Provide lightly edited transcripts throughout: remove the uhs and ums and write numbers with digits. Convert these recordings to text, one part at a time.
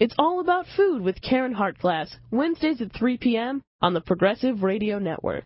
It's all about food with Karen Hartglass, Wednesdays at 3 p.m. on the Progressive Radio Network.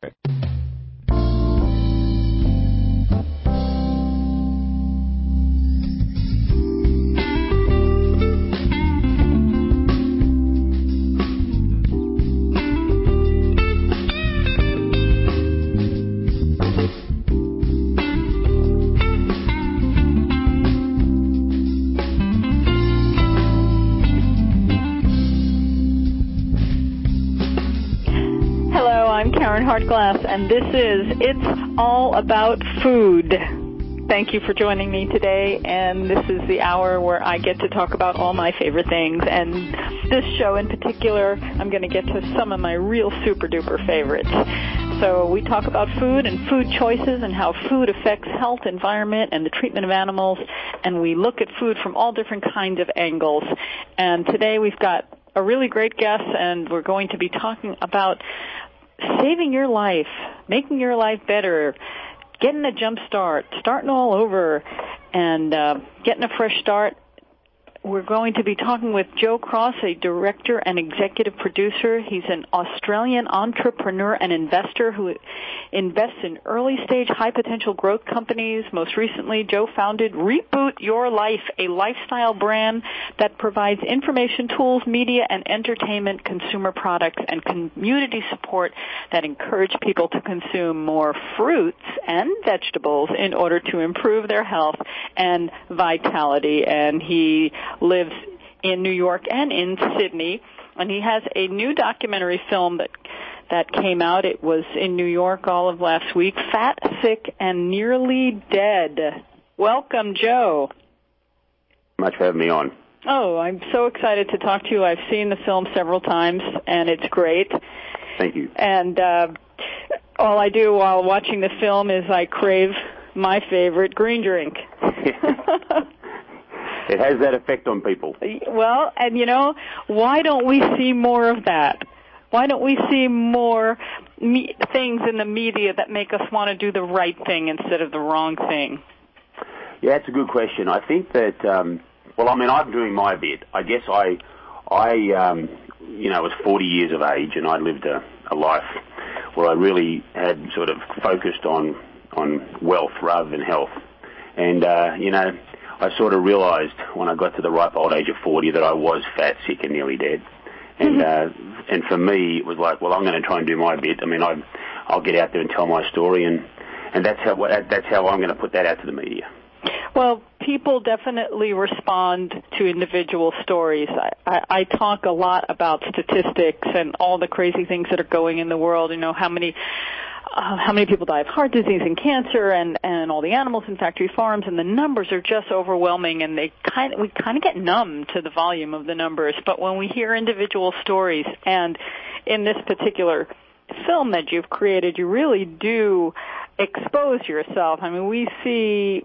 Hartglass, and this is It's All About Food. Thank you for joining me today, and this is the hour where I get to talk about all my favorite things, and this show in particular, I'm going to get to some of my real super-duper favorites. So we talk about food and food choices and how food affects health, environment, and the treatment of animals, and we look at food from all different kinds of angles. And today we've got a really great guest, and we're going to be talking about saving your life, making your life better, getting a jump start, starting all over, and getting a fresh start. We're going to be talking with Joe Cross, a director and executive producer. He's an Australian entrepreneur and investor who invests in early-stage, high-potential growth companies. Most recently, Joe founded Reboot Your Life, a lifestyle brand that provides information, tools, media, and entertainment, consumer products, and community support that encourage people to consume more fruits and vegetables in order to improve their health and vitality. And he lives in New York and in Sydney, and he has a new documentary film that came out. It was in New York all of last week, Fat, Sick, and Nearly Dead. Welcome, Joe. Much for having me on. Oh, I'm so excited to talk to you. I've seen the film several times, and it's great. Thank you. And all I do while watching the film is I crave my favorite green drink. It has that effect on people. Well, and why don't we see more of that? Why don't we see more things in the media that make us want to do the right thing instead of the wrong thing? Yeah, that's a good question. I think that, I'm doing my bit. I guess I was 40 years of age, and I lived a life where I really had sort of focused on wealth rather than health. And, I sort of realized when I got to the ripe old age of 40 that I was fat, sick, and nearly dead. And and for me, it was like, well, I'm going to try and do my bit. I mean, I'll get out there and tell my story, and that's how I'm going to put that out to the media. Well, people definitely respond to individual stories. I talk a lot about statistics and all the crazy things that are going in the world. How many people die of heart disease and cancer, and all the animals in factory farms, and the numbers are just overwhelming, and we kind of get numb to the volume of the numbers. But when we hear individual stories, and in this particular film that you've created, you really do expose yourself. I mean, we see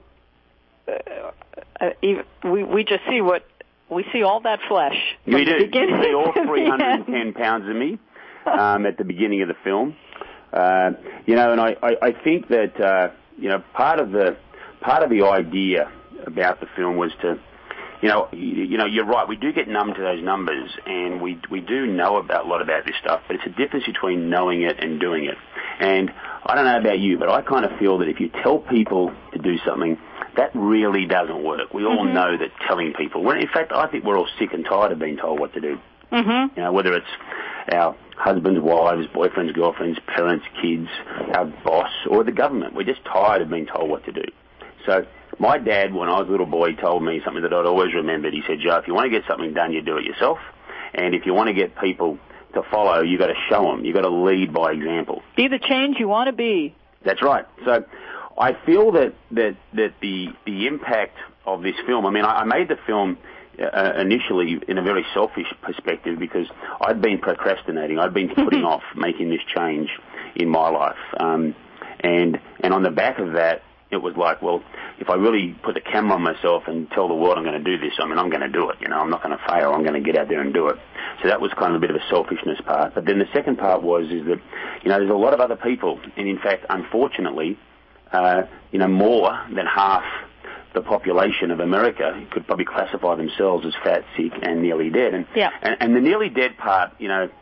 we just see we see all that flesh. We do. You see all 310 pounds of me at the beginning of the film. And I think that part of the idea about the film was to, you're right. We do get numb to those numbers, and we do know a lot about this stuff. But it's a difference between knowing it and doing it. And I don't know about you, but I kind of feel that if you tell people to do something, that really doesn't work. We all know that telling people. In fact, I think we're all sick and tired of being told what to do. Mm-hmm. Whether it's our husbands, wives, boyfriends, girlfriends, parents, kids, our boss, or the government. We're just tired of being told what to do. So my dad, when I was a little boy, told me something that I'd always remembered. He said, Joe, if you want to get something done, you do it yourself. And if you want to get people to follow, you got to show them. You got to lead by example. Be the change you want to be. That's right. So I feel that the impact of this film, I made the film initially in a very selfish perspective because I'd been procrastinating. I'd been putting off making this change in my life. And on the back of that, it was like, well, if I really put the camera on myself and tell the world I'm going to do this, I'm going to do it. I'm not going to fail. I'm going to get out there and do it. So that was kind of a bit of a selfishness part. But then the second part is that, there's a lot of other people. And in fact, unfortunately, more than half the population of America could probably classify themselves as fat, sick, and nearly dead. And the nearly dead part,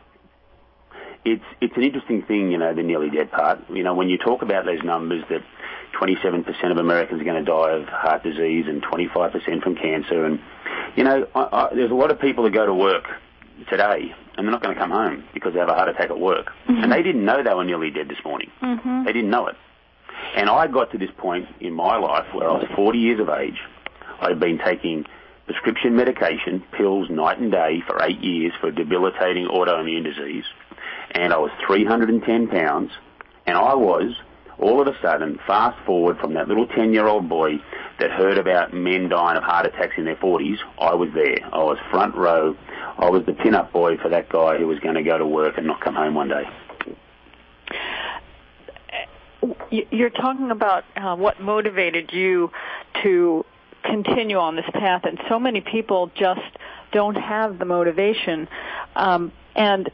it's an interesting thing, the nearly dead part. When you talk about those numbers that 27% of Americans are going to die of heart disease and 25% from cancer, and there's a lot of people that go to work today and they're not going to come home because they have a heart attack at work. Mm-hmm. And they didn't know they were nearly dead this morning. Mm-hmm. They didn't know it. And I got to this point in my life where I was 40 years of age. I'd been taking prescription medication, pills night and day for 8 years for debilitating autoimmune disease. And I was 310 pounds. And I was, all of a sudden, fast forward from that little 10-year-old boy that heard about men dying of heart attacks in their 40s, I was there. I was front row. I was the pin-up boy for that guy who was going to go to work and not come home one day. You're talking about what motivated you to continue on this path, and so many people just don't have the motivation. And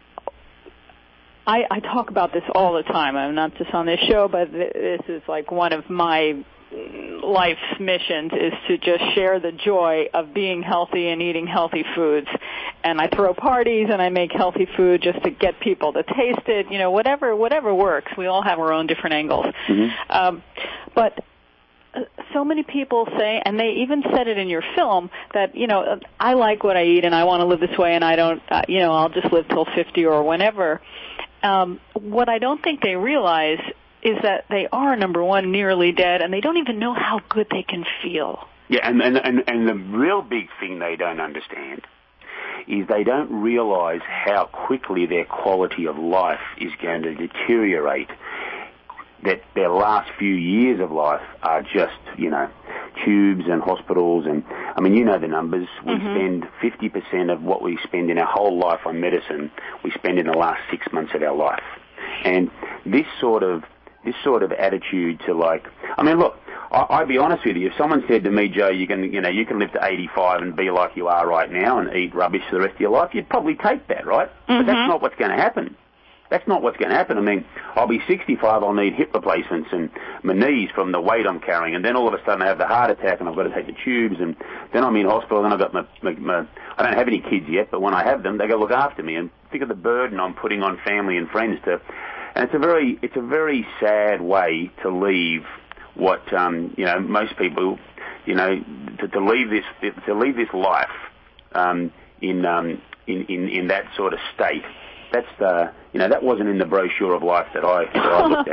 I talk about this all the time. I'm not just on this show, but this is like one of my life's missions, is to just share the joy of being healthy and eating healthy foods. And I throw parties and I make healthy food just to get people to taste it, whatever works. We all have our own different angles. Mm-hmm. But so many people say, and they even said it in your film, that, I like what I eat and I want to live this way and I don't, I'll just live till 50 or whenever. What I don't think they realize is that they are, number one, nearly dead, and they don't even know how good they can feel. Yeah, and the real big thing they don't understand is they don't realize how quickly their quality of life is going to deteriorate, that their last few years of life are just, tubes and hospitals. And, the numbers. We spend 50% of what we spend in our whole life on medicine, we spend in the last 6 months of our life. And this sort of attitude to look, I'd be honest with you. If someone said to me, Joe, you can live to 85 and be like you are right now and eat rubbish for the rest of your life, you'd probably take that, right? Mm-hmm. But that's not what's going to happen. That's not what's going to happen. I'll be 65, I'll need hip replacements and my knees from the weight I'm carrying, and then all of a sudden I have the heart attack and I've got to take the tubes, and then I'm in hospital, and I've got my I don't have any kids yet, but when I have them, they got to look after me, and think of the burden I'm putting on family and friends and it's a very sad way to leave what, most people, to leave this life, in that sort of state. That's that wasn't in the brochure of life that I looked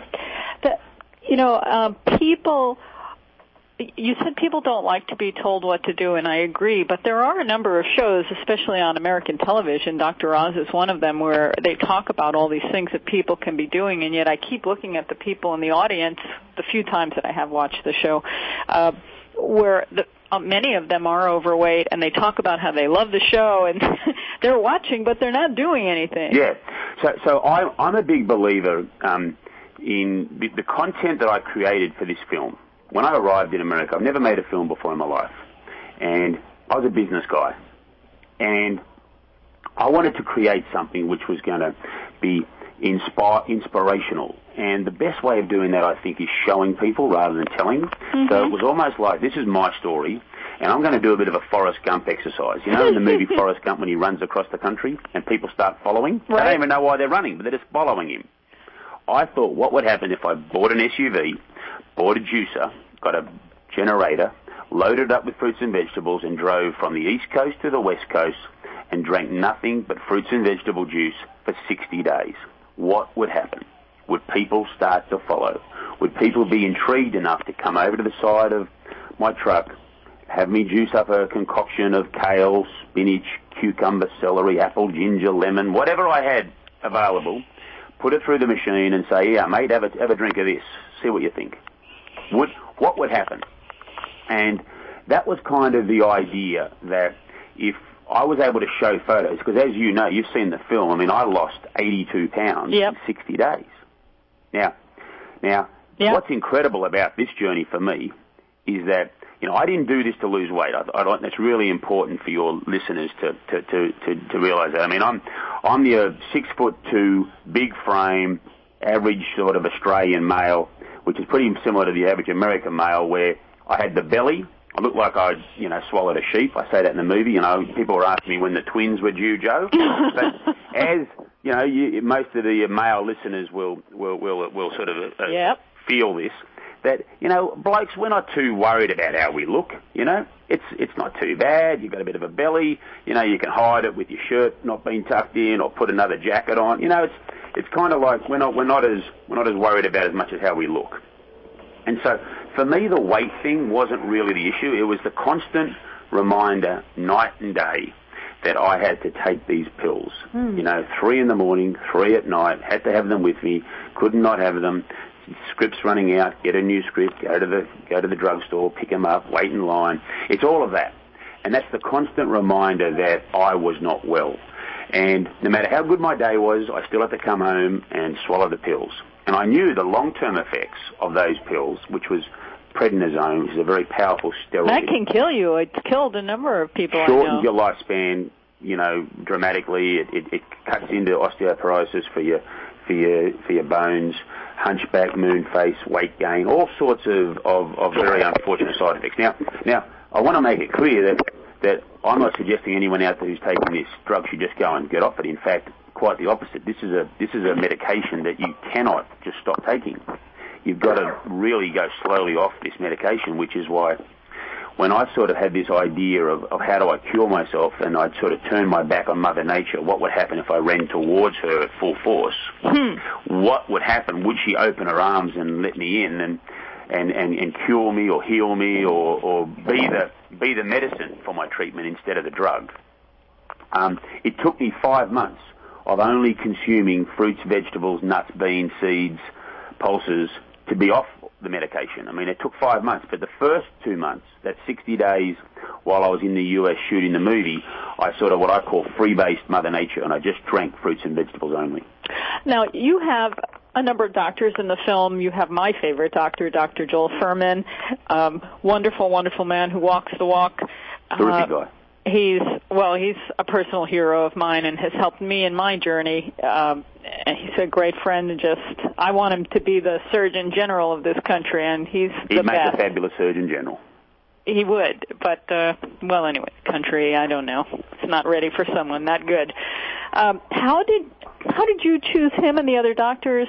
at. People, you said people don't like to be told what to do, and I agree, but there are a number of shows, especially on American television, Dr. Oz is one of them, where they talk about all these things that people can be doing, and yet I keep looking at the people in the audience, the few times that I have watched the show, where many of them are overweight, and they talk about how they love the show, and they're watching, but they're not doing anything. Yeah. So I'm a big believer in the content that I created for this film. When I arrived in America, I've never made a film before in my life, and I was a business guy, and I wanted to create something which was going to be inspirational. And the best way of doing that, I think, is showing people rather than telling. Mm-hmm. So it was almost like, this is my story, and I'm going to do a bit of a Forrest Gump exercise. In the movie Forrest Gump, when he runs across the country and people start following? Right. They don't even know why they're running, but they're just following him. I thought, what would happen if I bought an SUV, bought a juicer, got a generator, loaded up with fruits and vegetables, and drove from the East Coast to the West Coast and drank nothing but fruits and vegetable juice for 60 days? What would happen? Would people start to follow? Would people be intrigued enough to come over to the side of my truck, have me juice up a concoction of kale, spinach, cucumber, celery, apple, ginger, lemon, whatever I had available, put it through the machine and say, yeah, mate, have a drink of this. See what you think. What would happen? And that was kind of the idea, that if I was able to show photos, because as you know, you've seen the film, I lost 82 pounds in 60 days. Now, what's incredible about this journey for me is that, I didn't do this to lose weight. That's really important for your listeners to realize that. I'm the 6'2", big frame, average sort of Australian male, which is pretty similar to the average American male, where I had the belly. I looked like I'd, swallowed a sheep. I say that in the movie. People were asking me when the twins were due, Joe. But as most of the male listeners will sort of feel this. That, blokes, we're not too worried about how we look, It's not too bad. You've got a bit of a belly. You can hide it with your shirt not being tucked in or put another jacket on. It's kind of like we're not as worried about as much as how we look. And so for me, the weight thing wasn't really the issue. It was the constant reminder night and day that I had to take these pills. 3 in the morning, 3 at night, had to have them with me, could not have them. Scripts running out, get a new script, go to the drugstore, pick them up, wait in line. It's all of that. And that's the constant reminder that I was not well. And no matter how good my day was, I still had to come home and swallow the pills. And I knew the long-term effects of those pills, which was prednisone, which is a very powerful steroid. That can kill you. It's killed a number of people. Shortens your lifespan, dramatically. It cuts into osteoporosis for your bones, hunchback, moon face, weight gain, all sorts of very unfortunate side effects. Now, I want to make it clear that I'm not suggesting anyone out there who's taking this drug should just go and get off it. In fact, quite the opposite. This is a medication that you cannot just stop taking. You've got to really go slowly off this medication, which is why when I sort of had this idea of how do I cure myself, and I'd sort of turn my back on Mother Nature, what would happen if I ran towards her at full force? What would happen? Would she open her arms and let me in and cure me or heal me or be the medicine for my treatment instead of the drug? It took me 5 months of only consuming fruits, vegetables, nuts, beans, seeds, pulses to be off the medication. I mean, it took 5 months, but the first 2 months, that 60 days while I was in the US shooting the movie, I sort of what I call freebased Mother Nature, and I just drank fruits and vegetables only. Now, you have a number of doctors in the film. You have my favorite doctor, Dr. Joel Fuhrman, wonderful, wonderful man who walks the walk. Terrific guy. He's a personal hero of mine and has helped me in my journey. And he's a great friend. I want him to be the Surgeon General of this country, and he's the best. He'd make a fabulous Surgeon General. He would, but anyway, country, I don't know. It's not ready for someone that good. How did you choose him and the other doctors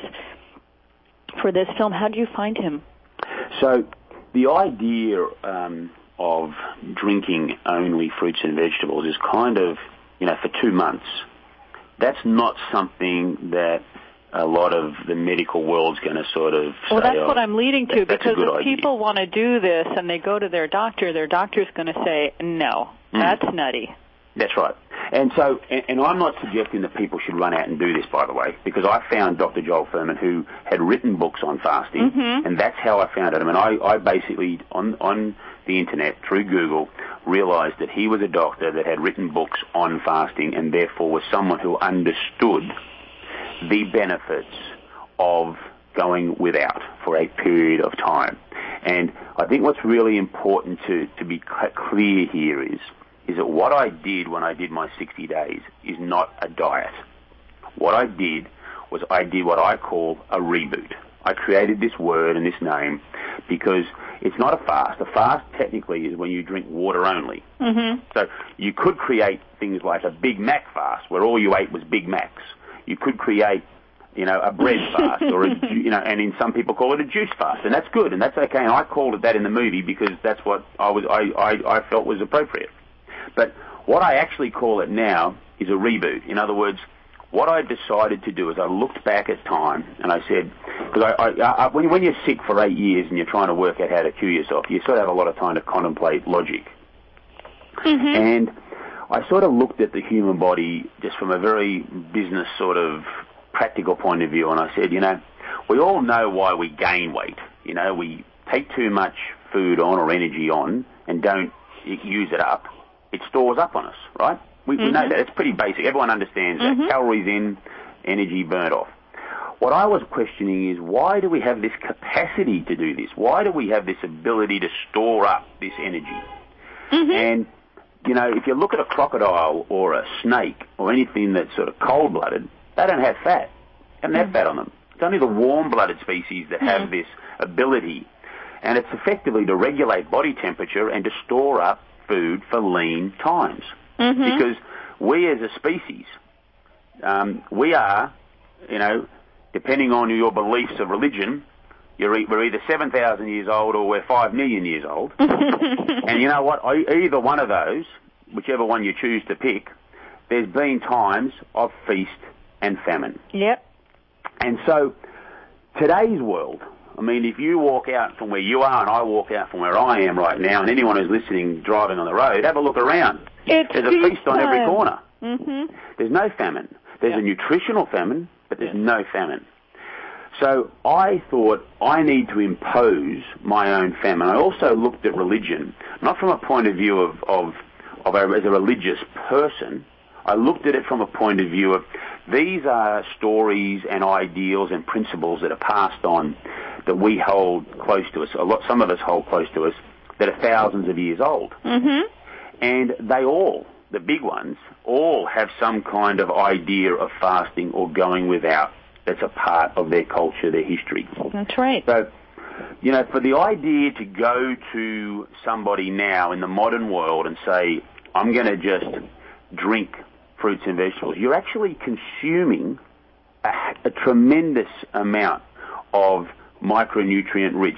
for this film? How did you find him? So the idea of drinking only fruits and vegetables is kind of, for 2 months. That's not something that a lot of the medical world's going to sort of say, that's what I'm leading to, because if idea. People want to do this and they go to their doctor's going to say, no, that's nutty. That's right. And so, and I'm not suggesting that people should run out and do this, by the way, because I found Dr. Joel Fuhrman, who had written books on fasting, and that's how I found it. I mean, I basically, on the internet, through Google, realized that he was a doctor that had written books on fasting and therefore was someone who understood the benefits of going without for a period of time. And I think what's really important to be clear here is that what I did when I did my 60 days is not a diet. What I did was I did what I call a reboot. I created this word and this name because it's not a fast. A fast technically is when you drink water only. So you could create things like a Big Mac fast where all you ate was Big Macs. You could create, a bread fast or, and in some people call it a juice fast, and that's good and that's okay. And I called it that in the movie because that's what I felt was appropriate. But what I actually call it now is a reboot. In other words, what I decided to do is I looked back at time and I said, because when you're sick for 8 years and you're trying to work out how to cure yourself, you sort of have a lot of time to contemplate logic. And I sort of looked at the human body just from a very business sort of practical point of view, and I said, we all know why we gain weight. We take too much food on or energy on and don't use it up. It stores up on us, right? We know that. It's pretty basic. Everyone understands that. Calories in, energy burned off. What I was questioning is, why do we have this capacity to do this? Why do we have this ability to store up this energy? And, if you look at a crocodile or a snake or anything that's sort of cold-blooded, they don't have fat. They don't have fat on them. It's only the warm-blooded species that have this ability. And it's effectively to regulate body temperature and to store up food for lean times. Mm-hmm. Because we as a species, we are, depending on your beliefs of religion, we're either 7,000 years old or we're 5 million years old. And you know what? Either one of those, whichever one you choose to pick, there's been times of feast and famine. Yep. And so today's world, if you walk out from where you are and I walk out from where I am right now, and anyone who's listening driving on the road, have a look around. There's a feast on every corner. Mm-hmm. There's no famine. There's a nutritional famine, but there's no famine. So I thought I need to impose my own famine. I also looked at religion, not from a point of view of as a religious person. I looked at it from a point of view of these are stories and ideals and principles that are passed on that we hold close to us. Some of us hold close to us that are thousands of years old. Mm-hmm. And they all, the big ones, all have some kind of idea of fasting or going without that's a part of their culture, their history. That's right. So, for the idea to go to somebody now in the modern world and say, I'm going to just drink fruits and vegetables, you're actually consuming a tremendous amount of micronutrient-rich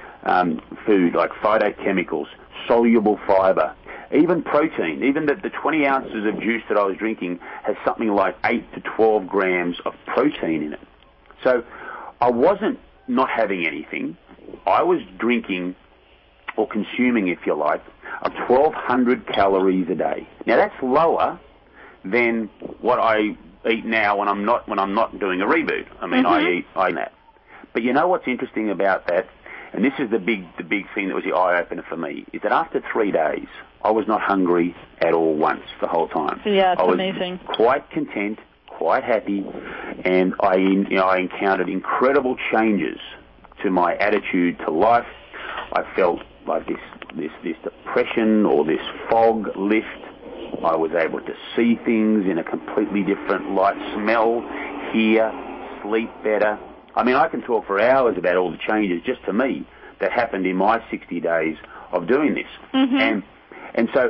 food, like phytochemicals, soluble fibre, even protein. Even the 20 ounces of juice that I was drinking has something like 8 to 12 grams of protein in it. So I wasn't not having anything. I was drinking or consuming, if you like, 1,200 calories a day. Now that's lower than what I eat now when I'm not doing a reboot. I eat that. But you know what's interesting about that? And this is the big thing that was the eye-opener for me, is that after 3 days, I was not hungry at all once the whole time. Yeah, it's amazing. I was quite content, quite happy, and I encountered incredible changes to my attitude to life. I felt like this depression or this fog lift. I was able to see things in a completely different light, smell, hear, sleep better. I can talk for hours about all the changes just to me that happened in my 60 days of doing this. Mm-hmm. And so,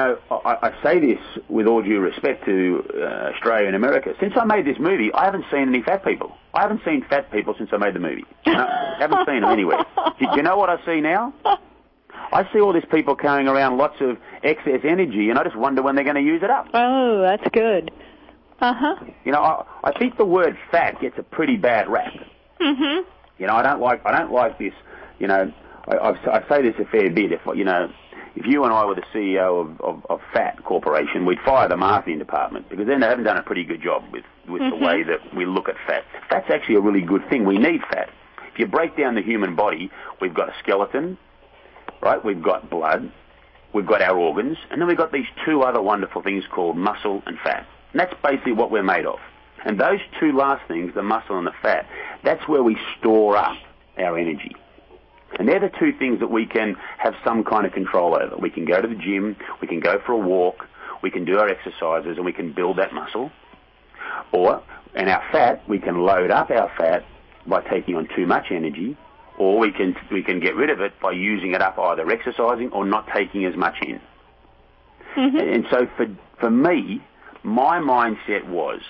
I say this with all due respect to Australia and America. Since I made this movie, I haven't seen any fat people. I haven't seen fat people since I made the movie. I haven't seen them anywhere. Do you know what I see now? I see all these people carrying around lots of excess energy, and I just wonder when they're going to use it up. Oh, that's good. Uh-huh. I think the word fat gets a pretty bad rap. Mm-hmm. I don't like this. I say this a fair bit. If you and I were the CEO of Fat Corporation, we'd fire the marketing department because then they haven't done a pretty good job with the way that we look at fat. Fat's actually a really good thing. We need fat. If you break down the human body, we've got a skeleton, right? We've got blood, we've got our organs, and then we've got these two other wonderful things called muscle and fat. And that's basically what we're made of. And those two last things, the muscle and the fat, that's where we store up our energy. And they're the two things that we can have some kind of control over. We can go to the gym, we can go for a walk, we can do our exercises, and we can build that muscle. And our fat, we can load up our fat by taking on too much energy, or we can get rid of it by using it up either exercising or not taking as much in. Mm-hmm. And so for me, my mindset was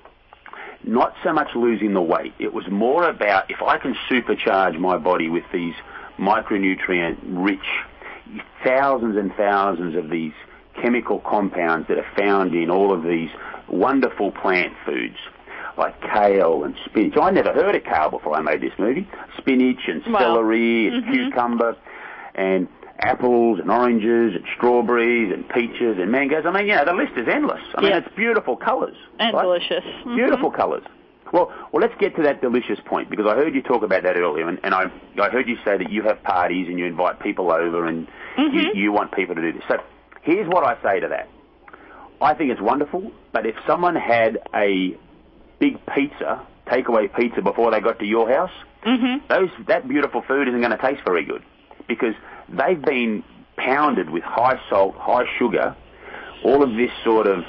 not so much losing the weight. It was more about if I can supercharge my body with these micronutrient-rich, thousands and thousands of these chemical compounds that are found in all of these wonderful plant foods, like kale and spinach. I never heard of kale before I made this movie. Spinach and celery and cucumber and apples and oranges and strawberries and peaches and mangoes. The list is endless. It's beautiful colours. And right? delicious. Beautiful colours. Well, let's get to that delicious point, because I heard you talk about that earlier, and I heard you say that you have parties and you invite people over and you want people to do this. So here's what I say to that. I think it's wonderful, but if someone had a big pizza, takeaway pizza, before they got to your house, that beautiful food isn't going to taste very good, because they've been pounded with high salt, high sugar, all of this sort of,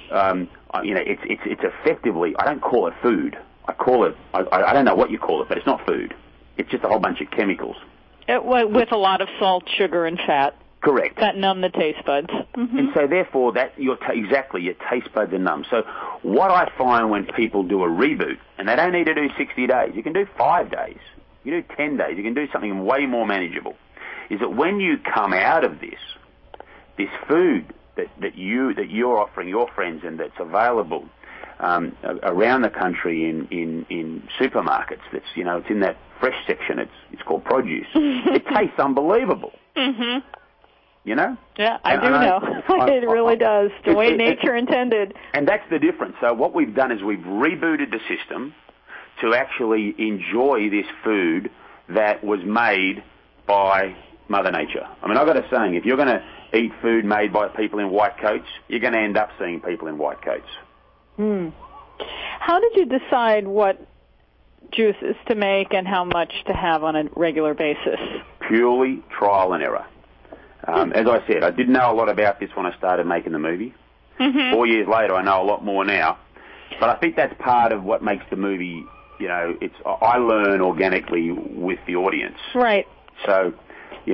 it's effectively, I don't call it food. I call it, I don't know what you call it, but it's not food. It's just a whole bunch of chemicals. With a lot of salt, sugar, and fat. Correct. That numb the taste buds. Mm-hmm. And so therefore your taste buds are numb. So what I find when people do a reboot, and they don't need to do 60 days, you can do 5 days, you can do 10 days, you can do something way more manageable, is that when you come out of this food that you're offering your friends and that's available around the country in supermarkets, that's, it's in that fresh section, it's called produce. It tastes unbelievable. Mm-hmm. Yeah, I do know. It really does, the way nature intended. And that's the difference. So what we've done is we've rebooted the system to actually enjoy this food that was made by Mother Nature. I mean, I've got a saying, if you're going to eat food made by people in white coats, you're going to end up seeing people in white coats. How did you decide what juices to make and how much to have on a regular basis? Purely trial and error. As I said, I didn't know a lot about this when I started making the movie. Mm-hmm. 4 years later, I know a lot more now. But I think that's part of what makes the movie, I learn organically with the audience. Right. So, when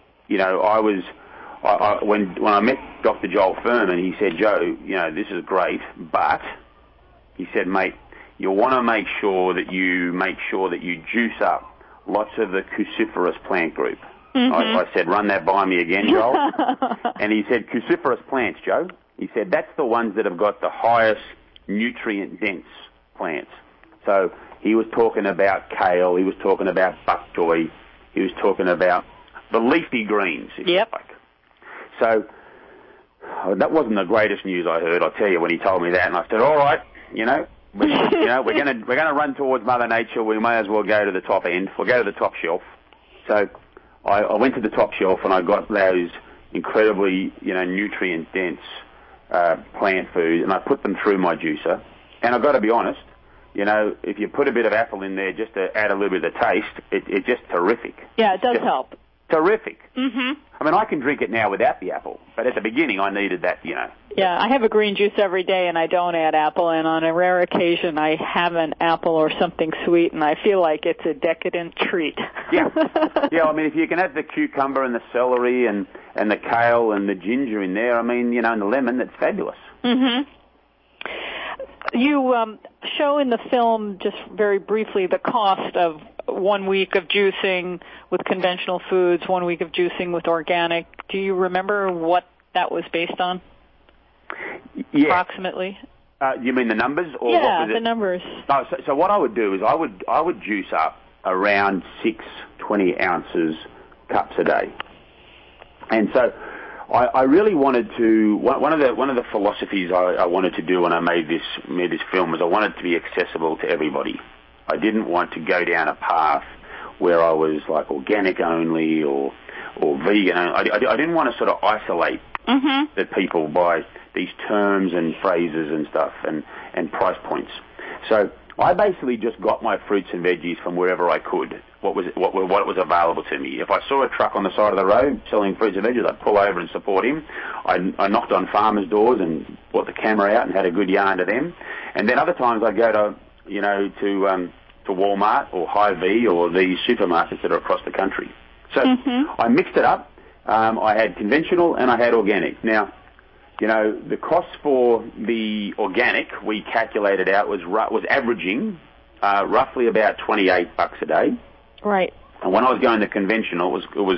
I met Dr. Joel Fuhrman, he said, Joe, this is great, but he said, mate, you'll want to make sure that you juice up lots of the cruciferous plant group. Mm-hmm. I said, run that by me again, Joel. And he said, cruciferous plants, Joe. He said, that's the ones that have got the highest nutrient-dense plants. So he was talking about kale, he was talking about bok choy, he was talking about the leafy greens, if you like. So that wasn't the greatest news I heard, I'll tell you, when he told me that. And I said, all right, we're going to run towards Mother Nature. We may as well go to the top end. We'll go to the top shelf. So I went to the top shelf and I got those incredibly, nutrient-dense plant food, and I put them through my juicer. And I've got to be honest, if you put a bit of apple in there just to add a little bit of taste, it's just terrific. Yeah, it does help. Terrific. Mm-hmm. I mean, I can drink it now without the apple, but at the beginning I needed that, Yeah, I have a green juice every day, and I don't add apple, and on a rare occasion I have an apple or something sweet, and I feel like it's a decadent treat. Yeah, I mean, if you can have the cucumber and the celery and the kale and the ginger in there, I mean, and the lemon, that's fabulous. Mm-hmm. You show in the film, just very briefly, the cost of 1 week of juicing with conventional foods, 1 week of juicing with organic. Do you remember what that was based on? Yeah. Approximately? You mean the numbers? Or yeah, what was it? The numbers. No, so what I would do is I would juice up around 6 20-ounces cups a day. And so I really wanted to, one of the philosophies I wanted to do when I made this film was I wanted it to be accessible to everybody. I didn't want to go down a path where I was like organic only or vegan only. I didn't want to sort of isolate the people by these terms and phrases and stuff and price points. So I basically just got my fruits and veggies from wherever I could, what was available to me. If I saw a truck on the side of the road selling fruits and veggies, I'd pull over and support him. I knocked on farmers' doors and brought the camera out and had a good yarn to them. And then other times I'd go to Walmart or Hy-Vee or these supermarkets that are across the country. So I mixed it up. I had conventional and I had organic. Now, the cost for the organic, we calculated out, was averaging roughly about $28 a day. Right. And when I was going to conventional, it was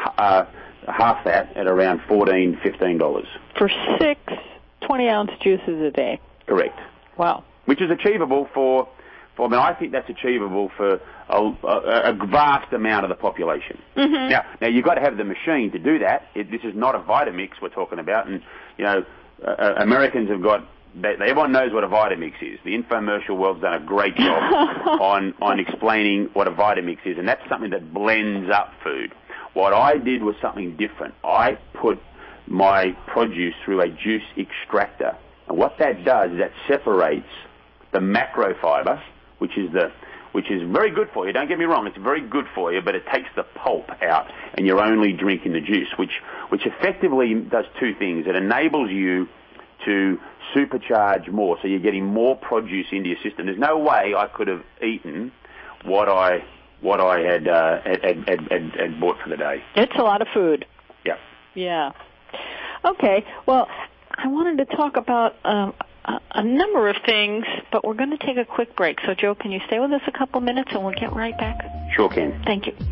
half that at around $14, $15. For 6 20-ounce juices a day. Correct. Wow. Which is achievable I think that's achievable for a vast amount of the population. Mm-hmm. Now you've got to have the machine to do that. This is not a Vitamix we're talking about, and Americans have got. Everyone knows what a Vitamix is. The infomercial world's done a great job on explaining what a Vitamix is, and that's something that blends up food. What I did was something different. I put my produce through a juice extractor, and what that does is that separates the macrofiber, which is very good for you. Don't get me wrong, it's very good for you, but it takes the pulp out, and you're only drinking the juice, which effectively does two things. It enables you to supercharge more, so you're getting more produce into your system. There's no way I could have eaten what I what I had bought for the day. It's a lot of food. Yeah. Yeah. Okay. Well, I wanted to talk about a number of things, but we're going to take a quick break. So, Joe, can you stay with us a couple minutes and we'll get right back? Sure can. Thank you.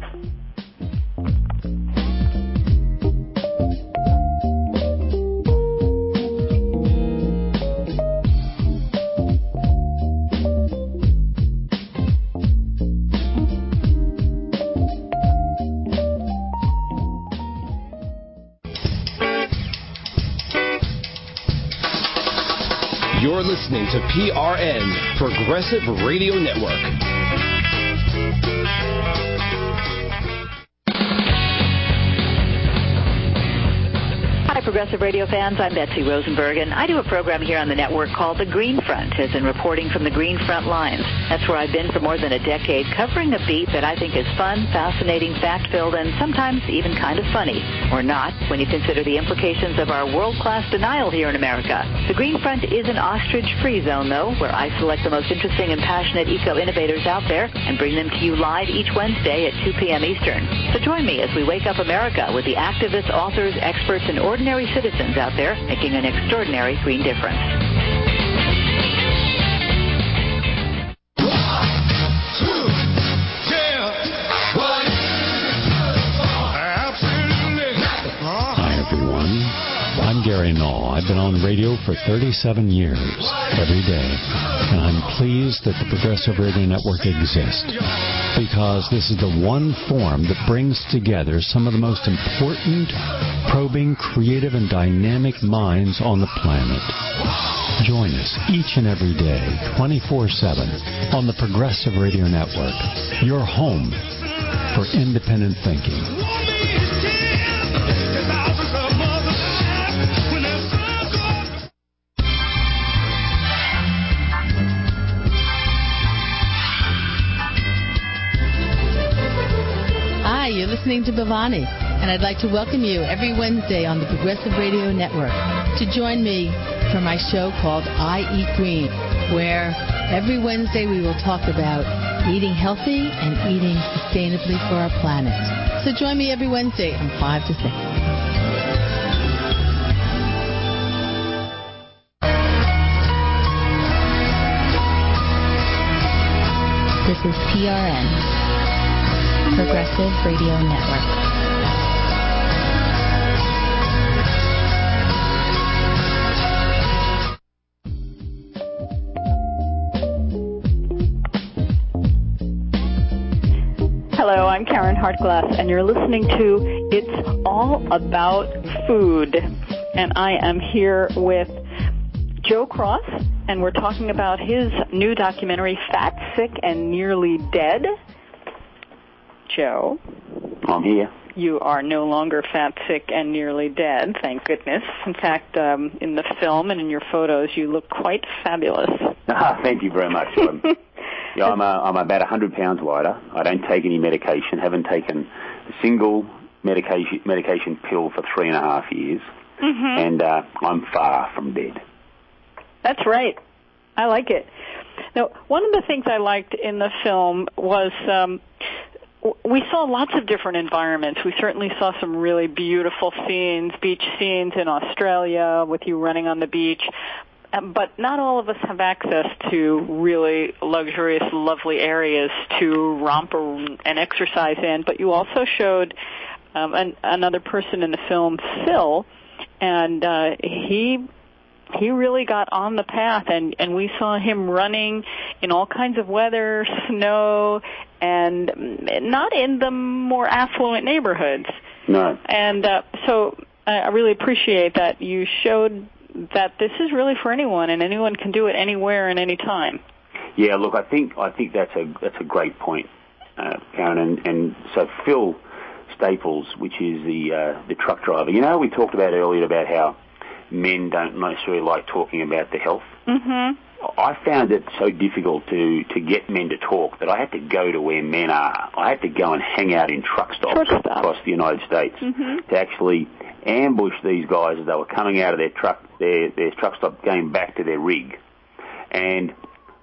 You're listening to PRN, Progressive Radio Network. Hi, Progressive Radio fans. I'm Betsy Rosenberg, and I do a program here on the network called The Green Front, as in reporting from the Green Front lines. That's where I've been for more than a decade, covering a beat that I think is fun, fascinating, fact-filled, and sometimes even kind of funny. Or not, when you consider the implications of our world-class denial here in America. The Green Front is an ostrich-free zone, though, where I select the most interesting and passionate eco-innovators out there and bring them to you live each Wednesday at 2 p.m. Eastern. So join me as we wake up America with the activists, authors, experts, and ordinary citizens out there making an extraordinary green difference. Hi, everyone. I'm Gary Null. I've been on the radio for 37 years, every day, and I'm pleased that the Progressive Radio Network exists, because this is the one form that brings together some of the most important, probing, creative, and dynamic minds on the planet. Join us each and every day, 24/7, on the Progressive Radio Network, your home for independent thinking. Hi, you're listening to Bhavani, and I'd like to welcome you every Wednesday on the Progressive Radio Network to join me for my show called I Eat Green, where every Wednesday we will talk about eating healthy and eating sustainably for our planet. So join me every Wednesday from 5 to 6. This is PRN, Progressive Radio Network. Hello, I'm Karen Hartglass, and you're listening to It's All About Food. And I am here with Joe Cross, and we're talking about his new documentary, Fat, Sick, and Nearly Dead. Joe. I'm here. You are no longer fat, sick, and nearly dead, thank goodness. In fact, in the film and in your photos, you look quite fabulous. Thank you very much. I'm about 100 pounds lighter. I don't take any medication, haven't taken a single medication pill for 3.5 years, and I'm far from dead. That's right. I like it. Now, one of the things I liked in the film was we saw lots of different environments. We certainly saw some really beautiful scenes, beach scenes in Australia with you running on the beach. But not all of us have access to really luxurious, lovely areas to romp and exercise in. But you also showed another person in the film, Phil, and he really got on the path, and we saw him running in all kinds of weather, snow, and not in the more affluent neighborhoods. No. And so I really appreciate that you showed that this is really for anyone, and anyone can do it anywhere and any time. Yeah, look, I think that's a great point, Karen. And so Phil Staples, which is the truck driver. You know, we talked about earlier about how men don't necessarily like talking about their health. Mm-hmm. I found it so difficult to get men to talk that I had to go to where men are. I had to go and hang out in truck stops across the United States to actually ambush these guys as they were coming out of their truck stop, going back to their rig. And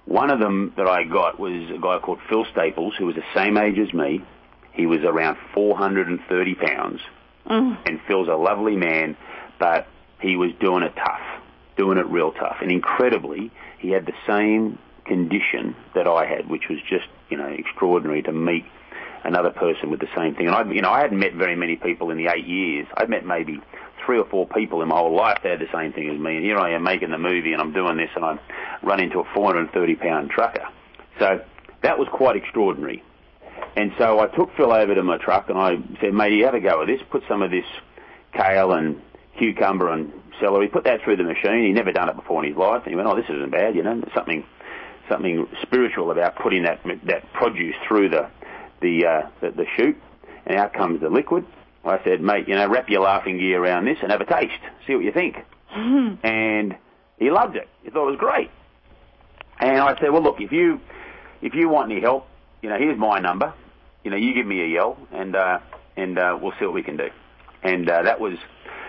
One of them that I got was a guy called Phil Staples, who was the same age as me. He was around 430 pounds, and Phil's a lovely man, but he was doing it tough, doing it real tough. And incredibly, he had the same condition that I had, which was just, extraordinary to meet another person with the same thing. And I hadn't met very many people in the 8 years. I'd met maybe 3 or 4 people in my whole life that had the same thing as me. And here I am making the movie, and I'm doing this, and I run into a 430-pound trucker. So that was quite extraordinary. And so I took Phil over to my truck, and I said, mate, you have a go at this. Put some of this kale and cucumber and celery, put that through the machine. He'd never done it before in his life. And he went, oh, this isn't bad, There's something spiritual about putting that produce through the chute, and out comes the liquid. I said, mate, wrap your laughing gear around this and have a taste. See what you think. And he loved it. He thought it was great. And I said, well, look, if you want any help, here's my number. You give me a yell, and we'll see what we can do. And that was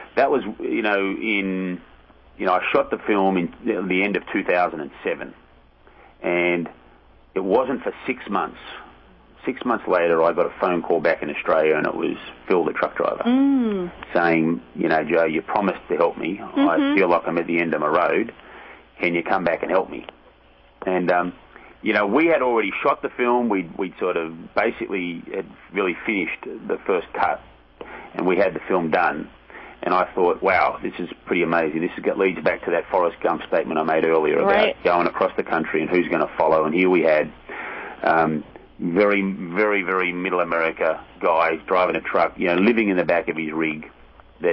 I shot the film in the end of 2007, and it wasn't for 6 months. 6 months later, I got a phone call back in Australia, and it was Phil, the truck driver, saying, Joe, you promised to help me. I feel like I'm at the end of my road. Can you come back and help me? And, we had already shot the film. We'd sort of basically had really finished the first cut, and we had the film done. And I thought, wow, this is pretty amazing. This leads back to that Forrest Gump statement I made earlier about going across the country and who's going to follow. And here we had very, very, very middle America guy driving a truck, living in the back of his rig that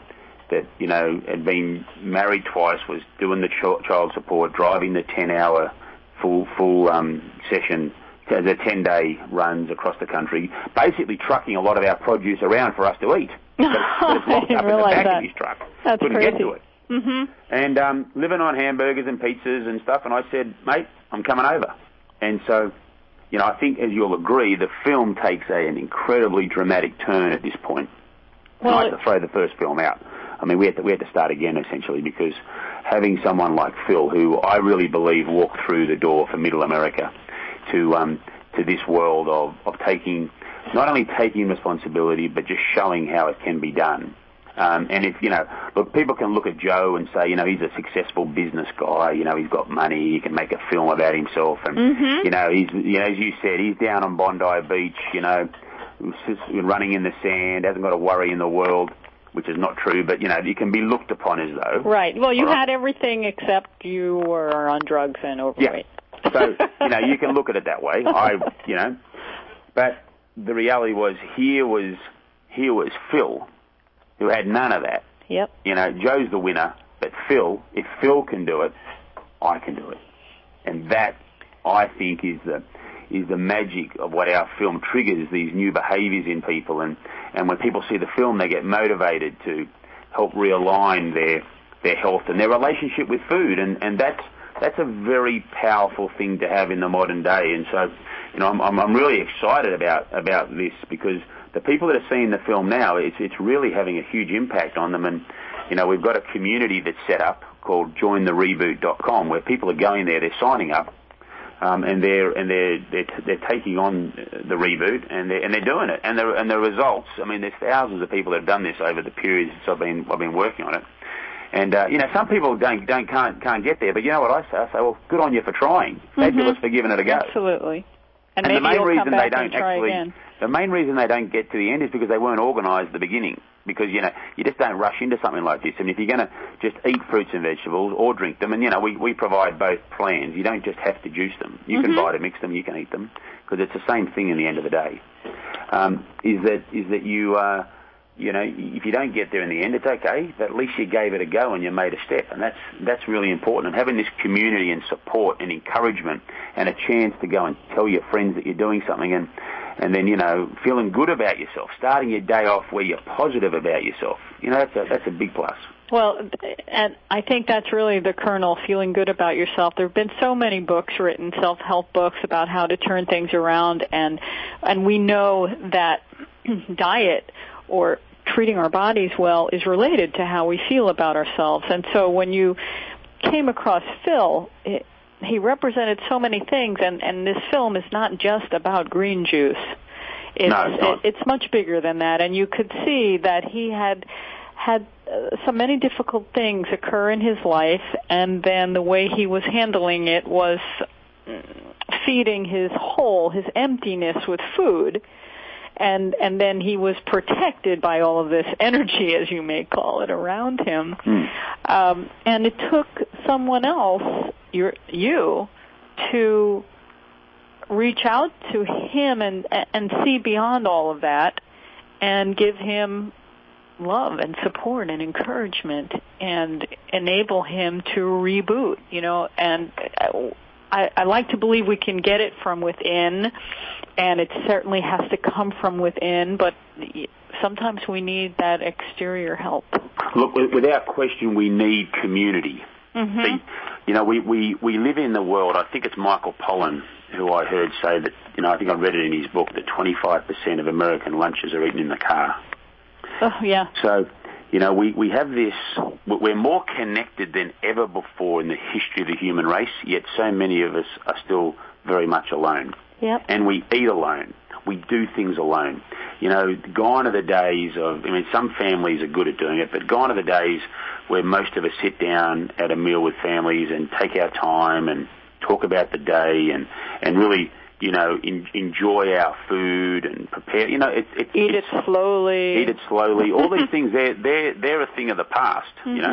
had been married twice, was doing the child support, driving the 10-hour full session, the 10-day runs across the country, basically trucking a lot of our produce around for us to eat. But it's locked up in the back of his truck. That's couldn't crazy. Get to it. And living on hamburgers and pizzas and stuff, and I said, mate, I'm coming over. And so, I think, as you'll agree, the film takes an incredibly dramatic turn at this point. Well, I had to throw the first film out. I mean, we had to start again, essentially, because having someone like Phil, who I really believe walked through the door for Middle America to this world of taking, not only taking responsibility, but just showing how it can be done. And if, look, people can look at Joe and say, he's a successful business guy, he's got money, he can make a film about himself, and, he's, as you said, he's down on Bondi Beach, running in the sand, hasn't got a worry in the world, which is not true, but, you can be looked upon as though. Right. Well, you had everything except you were on drugs and overweight. Yeah. So, you can look at it that way. But the reality was, here was Phil, who had none of that. Yep. Joe's the winner, but if Phil can do it, I can do it. And that, I think, is the magic of what our film triggers, these new behaviours in people. And when people see the film, they get motivated to help realign their health and their relationship with food. And that's a very powerful thing to have in the modern day. And so, I'm really excited about this, because the people that are seeing the film now, it's really having a huge impact on them. And, we've got a community that's set up called jointhereboot.com, where people are going there, they're signing up, and they're taking on the reboot, and they're doing it. And the results, I mean, there's thousands of people that have done this over the period since I've been working on it. And, some people can't get there, but you know what I say? I say, well, good on you for trying. Fabulous for giving it a go. Absolutely. And the main reason they don't again. The main reason they don't get to the end is because they weren't organised at the beginning. Because, you just don't rush into something like this. And if you're going to just eat fruits and vegetables or drink them, and, we provide both plans. You don't just have to juice them. You can buy them, mix them, you can eat them, because it's the same thing in the end of the day. Is that you, if you don't get there in the end, it's okay, but at least you gave it a go and you made a step, and that's really important. And having this community and support and encouragement and a chance to go and tell your friends that you're doing something, and then, feeling good about yourself, starting your day off where you're positive about yourself, that's a big plus. Well, and I think that's really the kernel, feeling good about yourself. There have been so many books written, self-help books, about how to turn things around, and we know that diet or treating our bodies well is related to how we feel about ourselves. And so when you came across Phil, he represented so many things, and this film is not just about green juice. It's much bigger than that, and you could see that he had so many difficult things occur in his life, and then the way he was handling it was feeding his hole, his emptiness with food, and then he was protected by all of this energy, as you may call it, around him. And it took someone else, you, to reach out to him and see beyond all of that and give him love and support and encouragement and enable him to reboot, and I like to believe we can get it from within, and it certainly has to come from within, but sometimes we need that exterior help. Look, without question, we need community. See, we live in the world. I think it's Michael Pollan who I heard say that, I think I read it in his book, that 25% of American lunches are eaten in the car. Oh, yeah. So, we have this, we're more connected than ever before in the history of the human race, yet so many of us are still very much alone. Yep. And we eat alone. We do things alone. Gone are the days of, some families are good at doing it, but gone are the days where most of us sit down at a meal with families and take our time and talk about the day and really, enjoy our food and prepare. Eat it slowly. Eat it slowly. All these things, they're a thing of the past.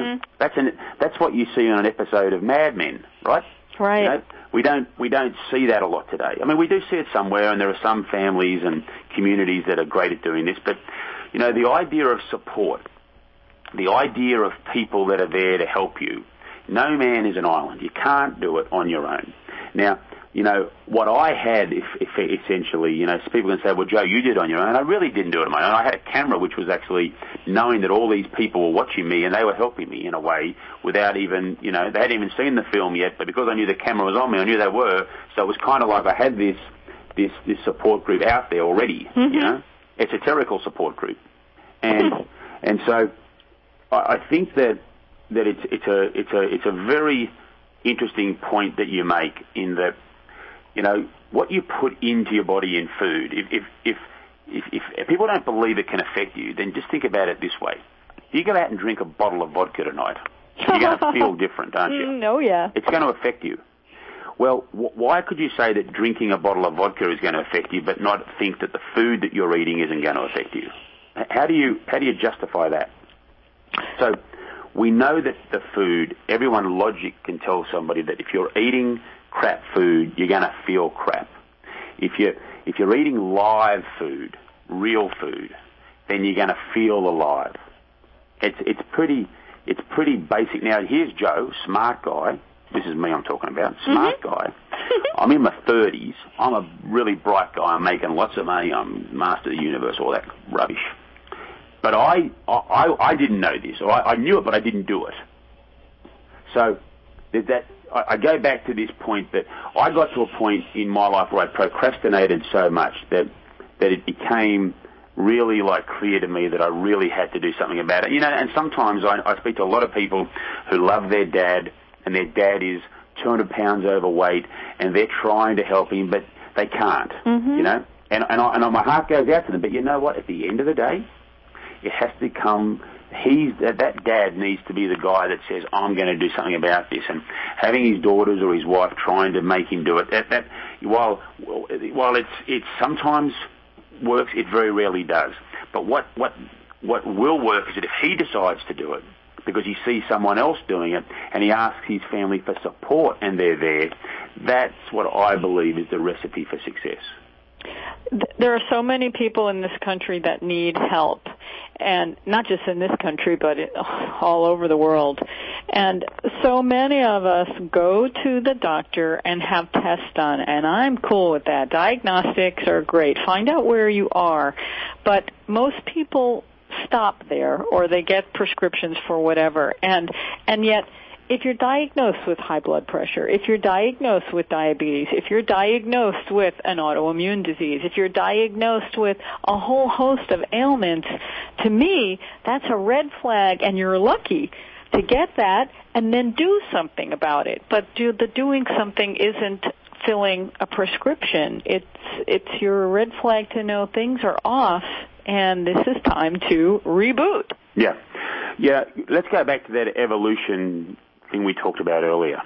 That's what you see on an episode of Mad Men, right? Right. We don't see that a lot today. We do see it somewhere, and there are some families and communities that are great at doing this. But the idea of support, the idea of people that are there to help you. No man is an island. You can't do it on your own. Now, what I had, if essentially, people can say, well, Joe, you did it on your own. I really didn't do it on my own. I had a camera which was actually knowing that all these people were watching me and they were helping me in a way without even, they hadn't even seen the film yet, but because I knew the camera was on me, I knew they were. So it was kind of like I had this support group out there already, esoterical support group. And so I think that it's a very interesting point that you make in that, what you put into your body in food, if people don't believe it can affect you, then just think about it this way. You go out and drink a bottle of vodka tonight, you're going to feel different, aren't you? Oh, yeah. It's going to affect you. Well, why could you say that drinking a bottle of vodka is going to affect you, but not think that the food that you're eating isn't going to affect you? How do you justify that? So we know that the food, everyone logic can tell somebody that if you're eating crap food, you're going to feel crap. If you're eating live food, real food, then you're going to feel alive. It's pretty basic. Now here's Joe, smart guy. This is me I'm talking about, smart guy. I'm in my 30s. I'm a really bright guy. I'm making lots of money. I'm master of the universe, all that rubbish. But I didn't know this. Or I knew it, but I didn't do it. So there's that. I go back to this point that I got to a point in my life where I procrastinated so much that it became really clear to me that I really had to do something about it. And sometimes I speak to a lot of people who love their dad, and their dad is 200 pounds overweight, and they're trying to help him, but they can't. And my heart goes out to them. But you know what? At the end of the day, it has to come. That dad needs to be the guy that says, I'm going to do something about this. And having his daughters or his wife trying to make him do it, while it sometimes works, it very rarely does. But what will work is that if he decides to do it, because he sees someone else doing it, and he asks his family for support and they're there, that's what I believe is the recipe for success. There are so many people in this country that need help, and not just in this country, but all over the world. And so many of us go to the doctor and have tests done, and I'm cool with that. Diagnostics are great. Find out where you are. But most people stop there, or they get prescriptions for whatever. And yet, if you're diagnosed with high blood pressure, if you're diagnosed with diabetes, if you're diagnosed with an autoimmune disease, if you're diagnosed with a whole host of ailments, to me, that's a red flag, and you're lucky to get that and then do something about it. But the doing something isn't filling a prescription. It's your red flag to know things are off, and this is time to reboot. Yeah. Let's go back to that evolution thing we talked about earlier.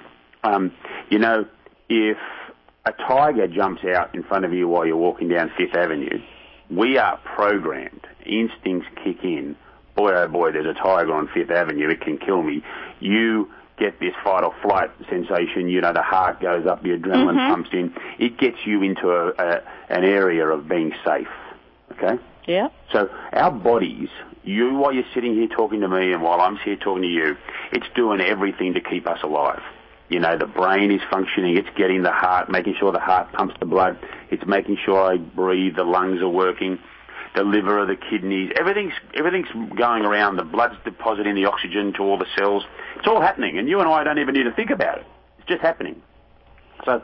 If a tiger jumps out in front of you while you're walking down Fifth Avenue, we are programmed. Instincts kick in. Boy, oh boy, there's a tiger on Fifth Avenue. It can kill me. You get this fight or flight sensation. The heart goes up, the adrenaline pumps in. It gets you into an area of being safe. Okay? Yeah. So our bodies, while you're sitting here talking to me and while I'm here talking to you, it's doing everything to keep us alive. The brain is functioning. It's getting the heart, making sure the heart pumps the blood. It's making sure I breathe. The lungs are working. The liver, the kidneys, everything's going around. The blood's depositing the oxygen to all the cells. It's all happening, and you and I don't even need to think about it. It's just happening. So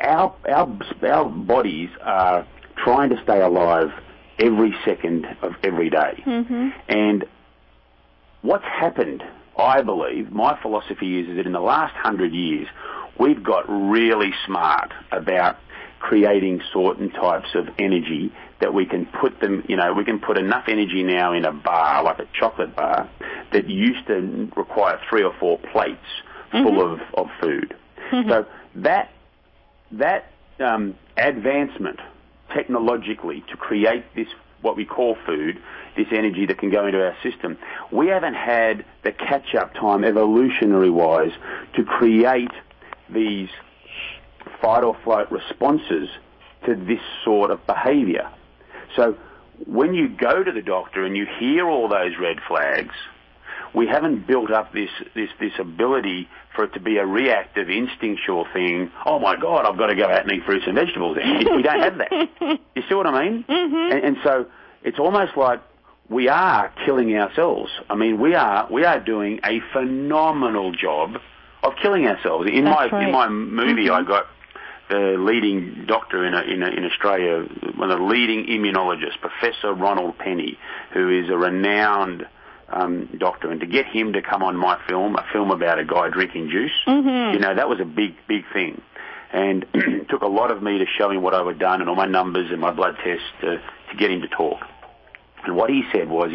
our bodies are trying to stay alive every second of every day. Mm-hmm. And what's happened, I believe, my philosophy is that in the last 100 years, we've got really smart about creating certain types of energy that we can put them, we can put enough energy now in a bar, like a chocolate bar, that used to require 3 or 4 plates full of food. Mm-hmm. So that advancement technologically to create this, what we call food, this energy that can go into our system, we haven't had the catch-up time, evolutionary-wise, to create these fight-or-flight responses to this sort of behaviour. So when you go to the doctor and you hear all those red flags, we haven't built up this ability for it to be a reactive, instinctual thing. Oh, my God, I've got to go out and eat fruits and vegetables. We don't have that. You see what I mean? Mm-hmm. And so it's almost like we are killing ourselves. I mean, we are doing a phenomenal job of killing ourselves. In my movie, I got the leading doctor in Australia, one of the leading immunologists, Professor Ronald Penny, who is a renowned doctor, and to get him to come on my film, a film about a guy drinking juice, that was a big, big thing. And it took a lot of me to show him what I had done and all my numbers and my blood tests to get him to talk. And what he said was,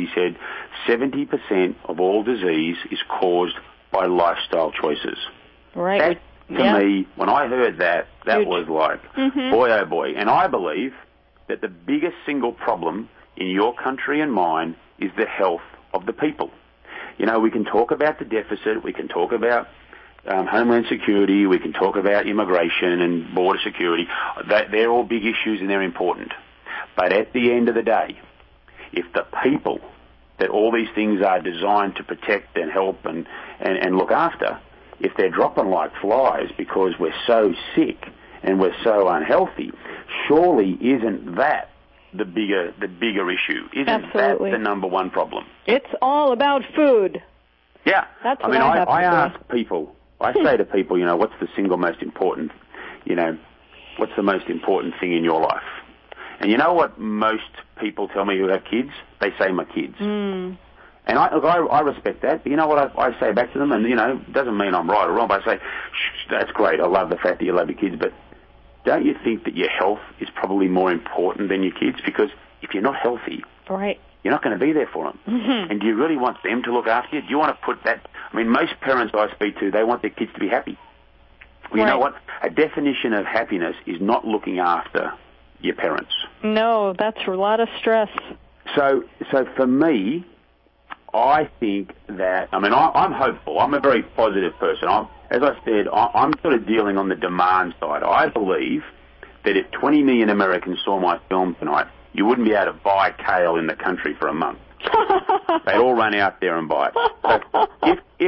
70% of all disease is caused by lifestyle choices. Right. That, to me, when I heard that Huge. Was like, boy, oh boy. And I believe that the biggest single problem in your country and mine is the health of the people. We can talk about the deficit, we can talk about Homeland Security, we can talk about immigration and border security. They're all big issues and they're important. But at the end of the day, if the people that all these things are designed to protect and help and look after, if they're dropping like flies because we're so sick and we're so unhealthy, surely isn't that the bigger issue? Isn't Absolutely. that the number one problem? It's all about food. Yeah. That's what I ask people, I say to people, what's the single most important, what's the most important thing in your life? And you know what most people tell me who have kids? They say my kids. Mm. And I respect that. But you know what I say back to them? And, it doesn't mean I'm right or wrong, but I say, that's great. I love the fact that you love your kids. But don't you think that your health is probably more important than your kids? Because if you're not healthy, right, you're not going to be there for them. Mm-hmm. And do you really want them to look after you? Do you want to put that? I mean, most parents I speak to, they want their kids to be happy. Well, you know what? A definition of happiness is not looking after your parents. No, that's a lot of stress. So for me, I think that, I'm hopeful. I'm a very positive person. As I said, I'm sort of dealing on the demand side. I believe that if 20 million Americans saw my film tonight, you wouldn't be able to buy kale in the country for a month. They'd all run out there and buy it. So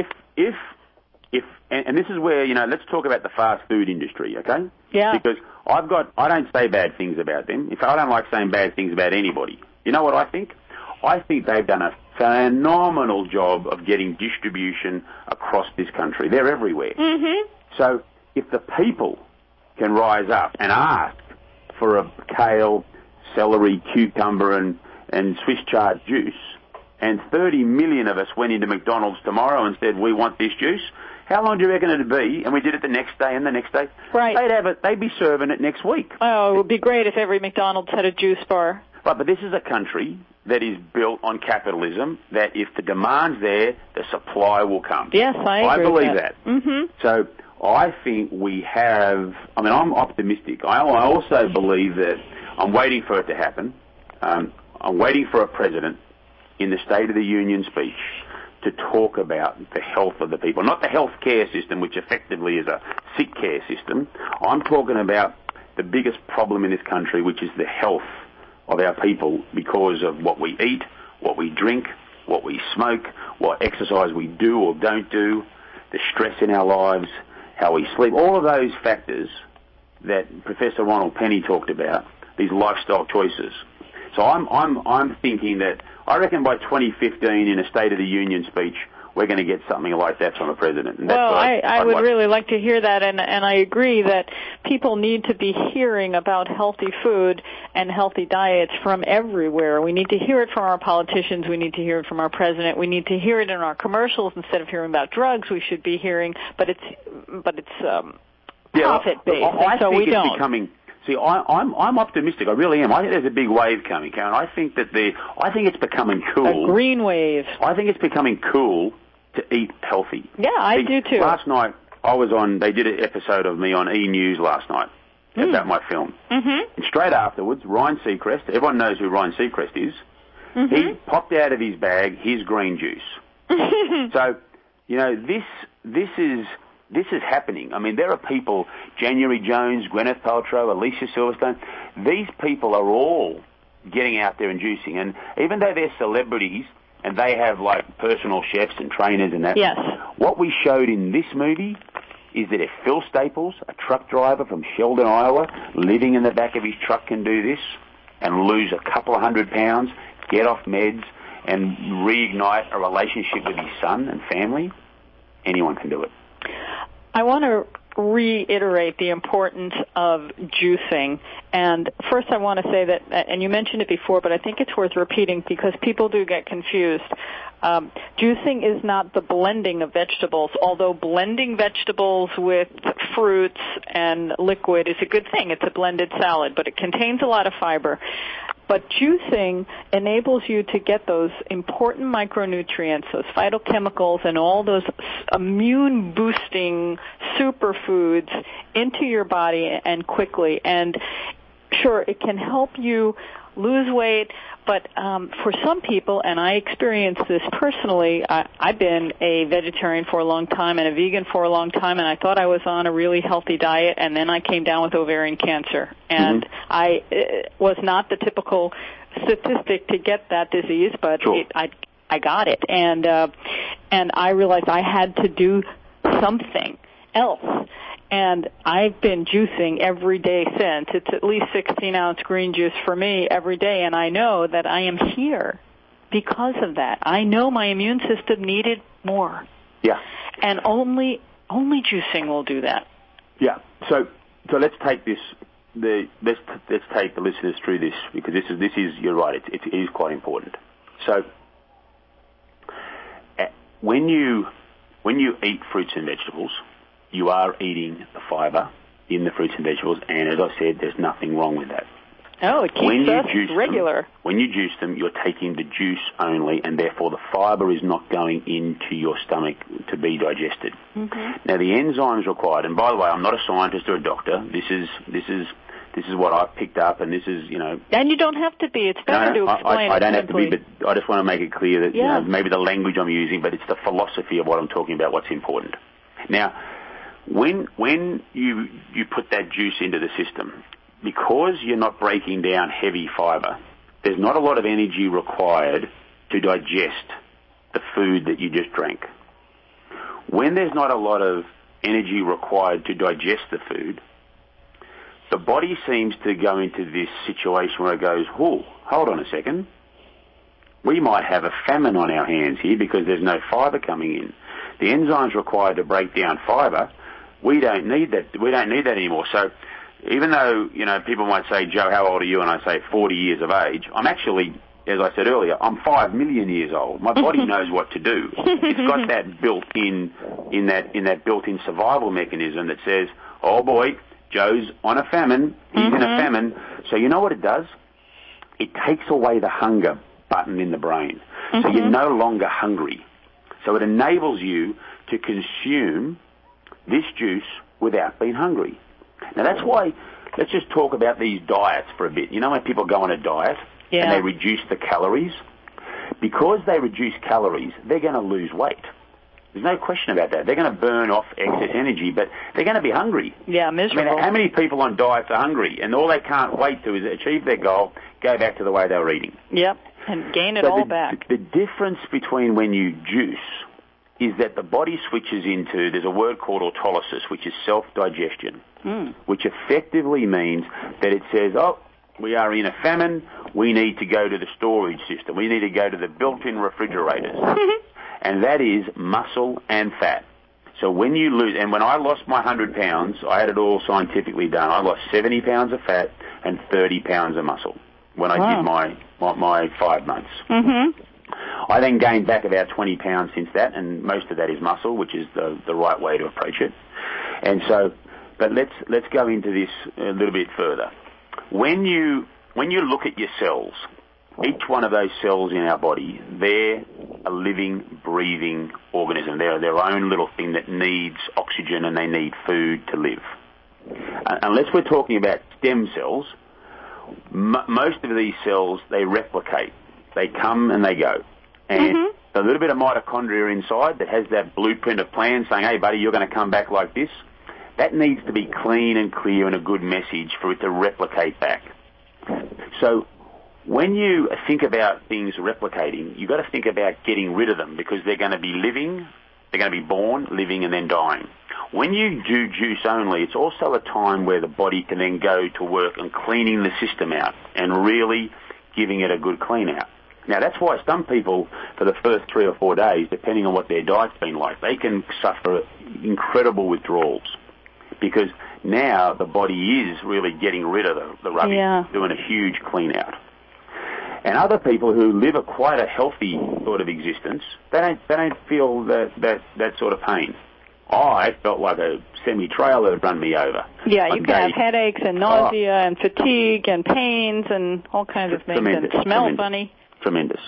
if this is where, let's talk about the fast food industry, okay? Yeah. Because I don't say bad things about them. In fact, I don't like saying bad things about anybody. You know what I think? I think they've done a phenomenal job of getting distribution across this country. They're everywhere. Mm-hmm. So if the people can rise up and ask for a kale, celery, cucumber, and Swiss chard juice, and 30 million of us went into McDonald's tomorrow and said, we want this juice, how long do you reckon it'd be? And we did it the next day and the next day. Right. They'd be serving it next week. Oh, it would be great if every McDonald's had a juice bar. Right, but this is a country that is built on capitalism, that if the demand's there, the supply will come. Yes, I agree believe with that. Mm-hmm. So I think we have, I'm optimistic. I also believe that I'm waiting for it to happen. I'm waiting for a president in the State of the Union speech to talk about the health of the people. Not the health care system, which effectively is a sick care system. I'm talking about the biggest problem in this country, which is the health of our people because of what we eat, what we drink, what we smoke, what exercise we do or don't do, the stress in our lives, how we sleep, all of those factors that Professor Ronald Penny talked about, these lifestyle choices. So I'm thinking that I reckon by 2015 in a State of the Union speech, we're going to get something like that from a president. And that's I would really like to hear that, and I agree that people need to be hearing about healthy food and healthy diets from everywhere. We need to hear it from our politicians. We need to hear it from our president. We need to hear it in our commercials instead of hearing about drugs. We should be hearing, but it's profit-based, so we don't. See, I'm optimistic. I really am. I think there's a big wave coming, Karen. I think it's becoming cool. A green wave. I think it's becoming cool to eat healthy. Yeah, I do too. Last night they did an episode of me on E! News last night about my film. Mm-hmm. And straight afterwards, Ryan Seacrest, everyone knows who Ryan Seacrest is, he popped out of his bag his green juice. So, this is happening. I mean, there are people, January Jones, Gwyneth Paltrow, Alicia Silverstone, these people are all getting out there and juicing. And even though they're celebrities and they have, like, personal chefs and trainers and that, yes, what we showed in this movie is that if Phil Staples, a truck driver from Sheldon, Iowa, living in the back of his truck can do this and lose a couple of 100 pounds, get off meds, and reignite a relationship with his son and family, anyone can do it. I want to reiterate the importance of juicing. And first I want to say that, and you mentioned it before, but I think it's worth repeating because people do get confused. Juicing is not the blending of vegetables, although blending vegetables with fruits and liquid is a good thing. It's a blended salad, but it contains a lot of fiber. But juicing enables you to get those important micronutrients, those phytochemicals, and all those immune-boosting superfoods into your body and quickly. And sure, it can help you lose weight, but for some people, and I experienced this personally, I've been a vegetarian for a long time and a vegan for a long time, and I thought I was on a really healthy diet, and then I came down with ovarian cancer. And I was not the typical statistic to get that disease, but sure, I got it. And I realized I had to do something else. And I've been juicing every day since. It's at least 16-ounce green juice for me every day, and I know that I am here because of that. I know my immune system needed more. Yeah. And only juicing will do that. Yeah. So let's take this. Let's take the listeners through this because this is you're right. It is quite important. So when you eat fruits and vegetables, you are eating the fiber in the fruits and vegetables, and as I said, there's nothing wrong with that. Oh, it keeps us regular. When you juice them, you're taking the juice only, and therefore the fiber is not going into your stomach to be digested. Mm-hmm. Now, the enzymes required, and by the way, I'm not a scientist or a doctor. This is what I've picked up, and this is, And you don't have to be. It's better to explain. I don't have to be, but I just want to make it clear that maybe the language I'm using, but it's the philosophy of what I'm talking about, what's important. Now, when you put that juice into the system, because you're not breaking down heavy fiber, there's not a lot of energy required to digest the food that you just drank. When there's not a lot of energy required to digest the food, the body seems to go into this situation where it goes, hold on a second. We might have a famine on our hands here because there's no fiber coming in. The enzymes required to break down fiber, we don't need that. We don't need that anymore. So even though, people might say, Joe, how old are you? And I say 40 years of age. I'm actually as I said earlier, I'm 5 million years old. My body knows what to do. It's got that built-in that built-in survival mechanism that says, oh boy, Joe's on a famine. He's in a famine. So you know what it does? It takes away the hunger button in the brain. So you're no longer hungry. So it enables you to consume this juice without being hungry. Now that's why, let's just talk about these diets for a bit. You know when people go on a diet and they reduce the calories? Because they reduce calories, they're going to lose weight. There's no question about that. They're going to burn off excess energy, but they're going to be hungry. Yeah, miserable. I mean, how many people on diets are hungry and all they can't wait to is achieve their goal, go back to the way they were eating? Yep, and gain it all back. The difference between when you juice is that the body switches into, there's a word called autolysis, which is self-digestion, which effectively means that it says, oh, we are in a famine, we need to go to the storage system, we need to go to the built-in refrigerators. And that is muscle and fat. So when you lose, and when I lost my 100 pounds, I had it all scientifically done. I lost 70 pounds of fat and 30 pounds of muscle when I did my 5 months. I then gained back about 20 pounds since that, and most of that is muscle, which is the right way to approach it. And so, but let's go into this a little bit further. When you look at your cells, each one of those cells in our body, they're a living, breathing organism. They're their own little thing that needs oxygen and they need food to live. Unless we're talking about stem cells, most of these cells, they replicate. They come and they go. And a little bit of mitochondria inside that has that blueprint of plan saying, hey, buddy, you're going to come back like this, that needs to be clean and clear and a good message for it to replicate back. So when you think about things replicating, you've got to think about getting rid of them because they're going to be living, they're going to be born, living, and then dying. When you do juice only, it's also a time where the body can then go to work on cleaning the system out and really giving it a good clean out. Now, that's why some people, for the first 3 or 4 days, depending on what their diet's been like, they can suffer incredible withdrawals because now the body is really getting rid of the rubbish, doing a huge clean out. And other people who live quite a healthy sort of existence, they don't feel that sort of pain. I felt like a semi-trailer had run me over. Yeah, you can have headaches and nausea and fatigue and pains and all kinds of things and smell funny. Tremendous.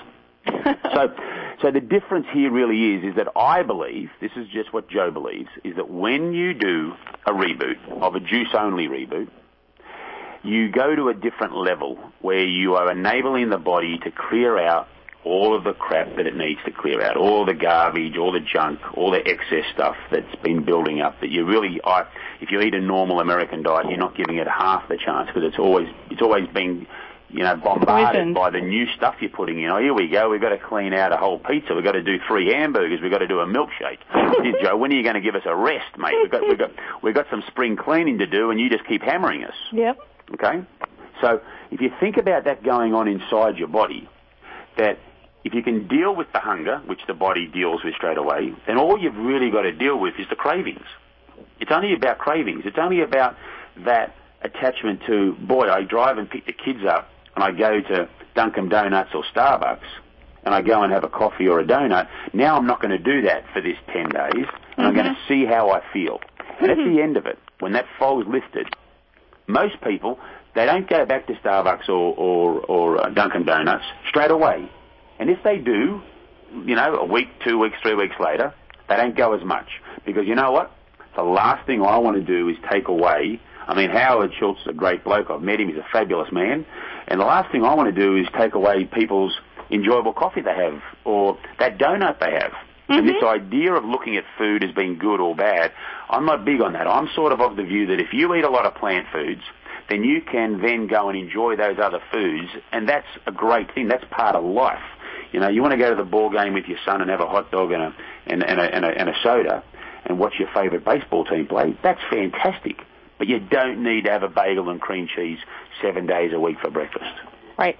So the difference here really is that I believe, this is just what Joe believes, is that when you do a reboot, of a juice-only reboot, you go to a different level where you are enabling the body to clear out all of the crap that it needs to clear out, all the garbage, all the junk, all the excess stuff that's been building up that you really, if you eat a normal American diet, you're not giving it half the chance because it's always been, bombarded by the new stuff you're putting in. Oh, here we go. We've got to clean out a whole pizza. We've got to do 3 hamburgers. We've got to do a milkshake. Joe, when are you going to give us a rest, mate? We've got some spring cleaning to do, and you just keep hammering us. Yep. Okay? So if you think about that going on inside your body, that if you can deal with the hunger, which the body deals with straight away, then all you've really got to deal with is the cravings. It's only about cravings. It's only about that attachment to, boy, I drive and pick the kids up, and I go to Dunkin' Donuts or Starbucks, and I go and have a coffee or a donut. Now I'm not going to do that for this 10 days, and I'm going to see how I feel. And at the end of it, when that fog's lifted, most people, they don't go back to Starbucks or Dunkin' Donuts straight away. And if they do, a week, 2 weeks, 3 weeks later, they don't go as much. Because you know what? The last thing I want to do is take away, Howard Schultz is a great bloke. I've met him. He's a fabulous man. And the last thing I want to do is take away people's enjoyable coffee they have or that donut they have. And this idea of looking at food as being good or bad, I'm not big on that. I'm sort of the view that if you eat a lot of plant foods, then you can then go and enjoy those other foods, and that's a great thing. That's part of life. You want to go to the ball game with your son and have a hot dog and a soda and watch your favourite baseball team play. That's fantastic. But you don't need to have a bagel and cream cheese 7 days a week for breakfast. Right.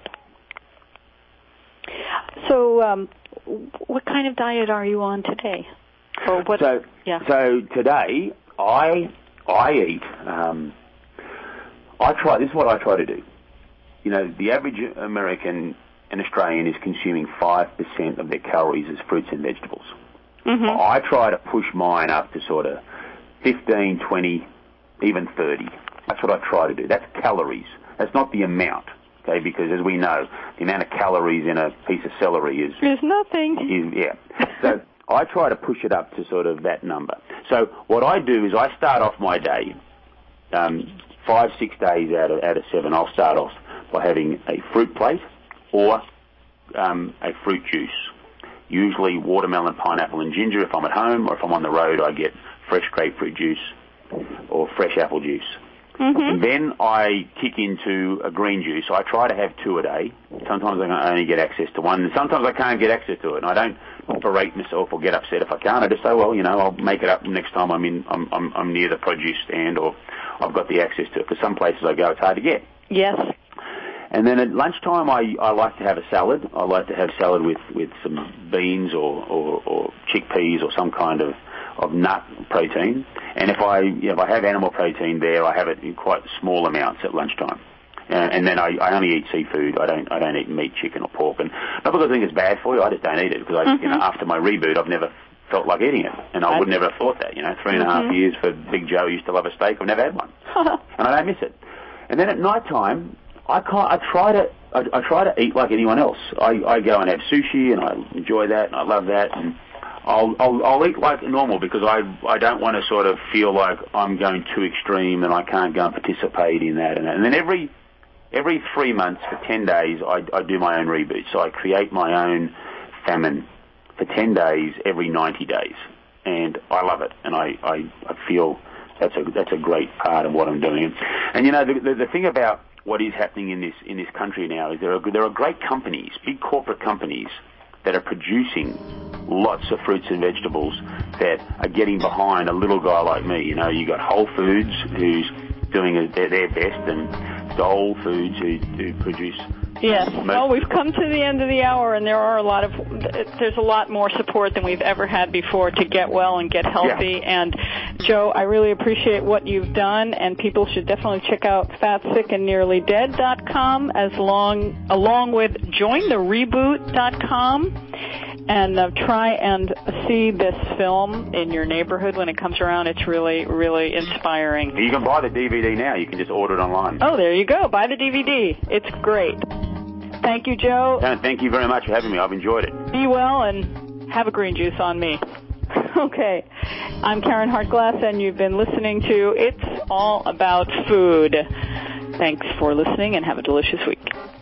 So what kind of diet are you on today? Or what? So today I eat. This is what I try to do. The average American an Australian is consuming 5% of their calories as fruits and vegetables. Mm-hmm. I try to push mine up to sort of 15, 20, even 30. That's what I try to do. That's calories. That's not the amount, okay, because as we know, the amount of calories in a piece of celery is nothing. Yeah. So I try to push it up to sort of that number. So what I do is I start off my day, 5-6 days out of 7, I'll start off by having a fruit plate or a fruit juice. Usually watermelon, pineapple, and ginger if I'm at home, or if I'm on the road, I get fresh grapefruit juice or fresh apple juice. Mm-hmm. And then I kick into a green juice. I try to have 2 a day. Sometimes I can only get access to 1, and sometimes I can't get access to it. And I don't berate myself or get upset if I can't. I just say, well, I'll make it up next time I'm near the produce stand or I've got the access to it. Because some places I go, it's hard to get. Yes. And then at lunchtime, I like to have a salad. I like to have salad with some beans or chickpeas or some kind of nut protein. And if I have animal protein there, I have it in quite small amounts at lunchtime. And then I only eat seafood. I don't eat meat, chicken or pork. And not because I think it's bad for you. I just don't eat it because after my reboot, I've never felt like eating it, and I would never have thought that. 3.5 years for Big Joe used to love a steak. I've never had one, and I don't miss it. And then at night time, I try to eat like anyone else. I go and have sushi, and I enjoy that, and I love that, and I'll eat like normal because I don't want to sort of feel like I'm going too extreme and I can't go and participate in that and that. And then every 3 months for 10 days, I do my own reboot. So I create my own famine for 10 days every 90 days, and I love it, and I feel that's a great part of what I'm doing. And the thing about what is happening in this country now is there are great companies, big corporate companies, that are producing lots of fruits and vegetables that are getting behind a little guy like me. You got Whole Foods who's doing their best, and Dole Foods who produce. Yes. Well, we've come to the end of the hour, and there's a lot more support than we've ever had before to get well and get healthy. Yeah. And Joe, I really appreciate what you've done, and people should definitely check out fatsickandnearlydead.com along with jointhereboot.com. And try and see this film in your neighborhood when it comes around. It's really, really inspiring. You can buy the DVD now. You can just order it online. Oh, there you go. Buy the DVD. It's great. Thank you, Joe. Thank you very much for having me. I've enjoyed it. Be well and have a green juice on me. Okay. I'm Karen Hartglass, and you've been listening to It's All About Food. Thanks for listening, and have a delicious week.